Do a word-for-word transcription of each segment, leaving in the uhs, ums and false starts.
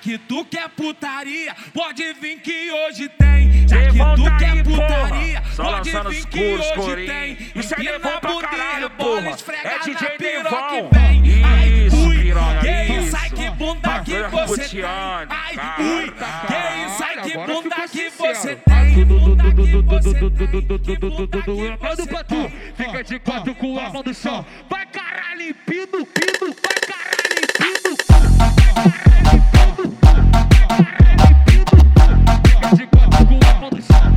que tu quer putaria, pode vir que hoje tem. Já que tu quer putaria, pode vir que hoje tem. Isso é Devon pra caralho, bola, porra. esfrega É D J na piroca Devon. e vem. Isso, Ui, piroca, que isso. isso, ai que bunda que Bagulho você tem. puteando, Ai, cara. ui, que isso, ai que Agora bunda ficou que sincero. você tem. Que bunda que você tem. Que bunda que Manda você pra tu, fica de quatro com a mão no chão. Vai caralho, empino, pino, vai caralho, empino. Fica de quatro com a mão no chão.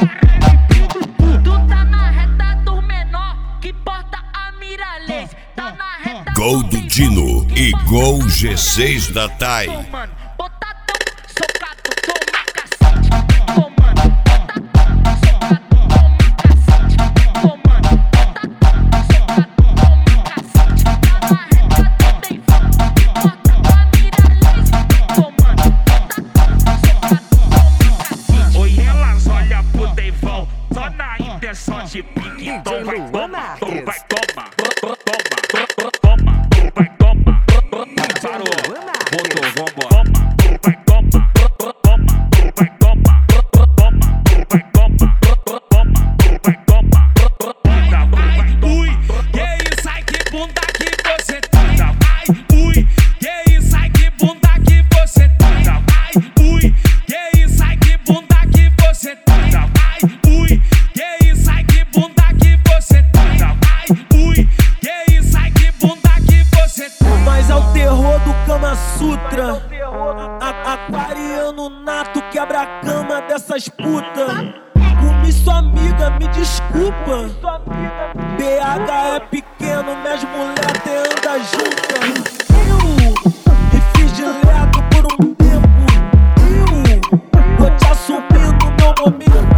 Tu tá na reta do menor que porta a mira laser. Tá na reta Gol do Dino e Gol G seis da Thay. Mano, botadão, socado, toma cacete. Comando, botadão, socado, toma cacete. Comando, botadão, socado, toma cacete. Tá na reta do Devon que porta a mira laser. Comando, botadão, socado, toma cacete. Oi, elas olham pro Devon, só na intenção de pique. Então vai tomar, então vai tomar, toma, toma, vai tomar. Parou, voltou, vambora. Toma, vai tomar, toma, vai tomar, toma, vai tomar, toma, vai tomar. Ai, ui, que isso, ai que bunda que você tem. Ai, ui, que isso, ai que bunda que você tem. Ai, ui, que isso, ai que bunda que você tem. Ai, ui, que isso, ai que bunda que você tem. Ai, ui, que isso, ai que bunda que você tem. Mas é o terror do Kama Sutra. A- a- Aquariano nato quebra a cama dessas putas. Comi sua amiga, me desculpa. B H é pequeno, minhas mulher até anda juntas. Eu me fiz de ledo por um tempo. Eu vou te assumir no meu momento.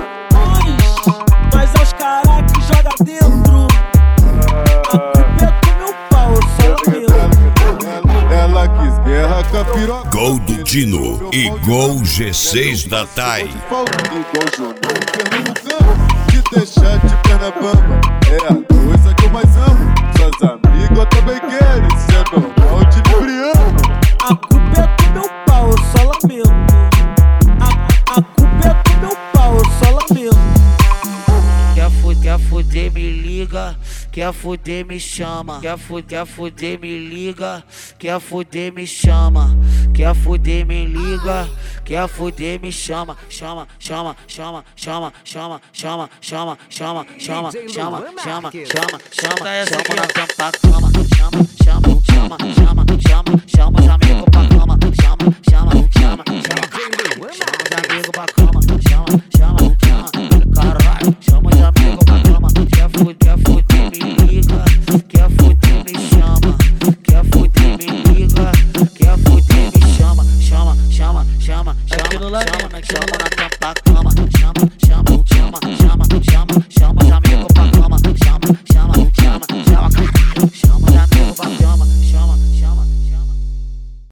Nós, nós é os caras que joga dentro. A culpa é do meu pau, eu só lamento. Ela quis guerra com a piroca. Gol do Dino e Gol G seis da Thay. Igual Júnior, pernambucano, te deixar de perna bamba. É a coisa que eu mais amo. Suas amigas eu também quero. Isso é normal de libriano. A culpa é do meu pau, eu só lamento. A, a culpa é do meu pau, eu só lamento. Quer fuder, quer fuder, me liga. Quer fuder, me chama. Quer fuder, quer fuder, me liga. Quer fuder, me chama. Quer fuder, me liga. Quer fuder, me chama. Chama, chama, chama, chama, chama, chama, chama, chama, chama, chama, chama, chama, chama. Essa aqui é pra cama. Chama, chama, chama, chama, chama, chama os amigos pra cama. Chama, chama, chama, chama. Chama os amigos pra cama. Chama, chama, chama. Caralho, chama os amigos pra cama. Quer fuder, quer fuder, me liga. Quer fuder, me chama. Quer fuder, me liga. Quer fuder, me chama. Chama, chama, chama, chama, chama, chama na